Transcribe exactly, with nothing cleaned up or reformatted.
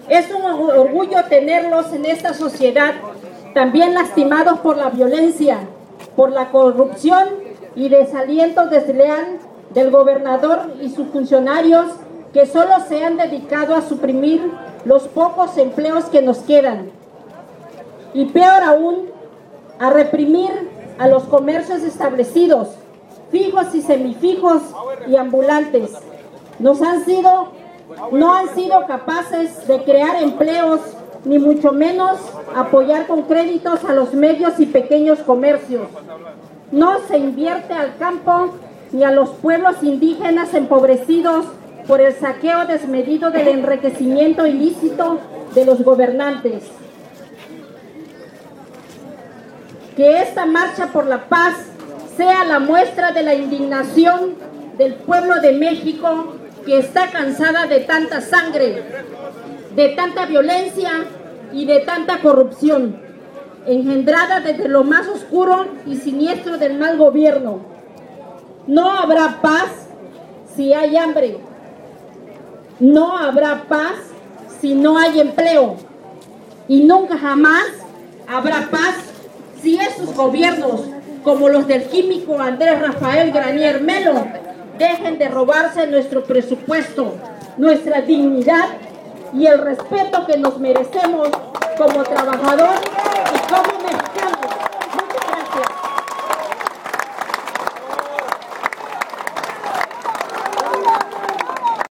Es un orgullo tenerlos en esta sociedad, también lastimados por la violencia, por la corrupción y desaliento desleal del gobernador y sus funcionarios que solo se han dedicado a suprimir los pocos empleos que nos quedan. Y peor aún, a reprimir a los comercios establecidos, fijos y semifijos y ambulantes. Nos han sido, no han sido capaces de crear empleos, ni mucho menos apoyar con créditos a los medios y pequeños comercios. No se invierte al campo ni a los pueblos indígenas empobrecidos por el saqueo desmedido del enriquecimiento ilícito de los gobernantes. Que esta marcha por la paz sea la muestra de la indignación del pueblo de México, que está cansada de tanta sangre, de tanta violencia y de tanta corrupción, engendrada desde lo más oscuro y siniestro del mal gobierno. No habrá paz si hay hambre. No habrá paz si no hay empleo. Y nunca jamás habrá paz si esos gobiernos, como los del químico Andrés Rafael Granier Melo, dejen de robarse nuestro presupuesto, nuestra dignidad y el respeto que nos merecemos como trabajador y como mexicanos.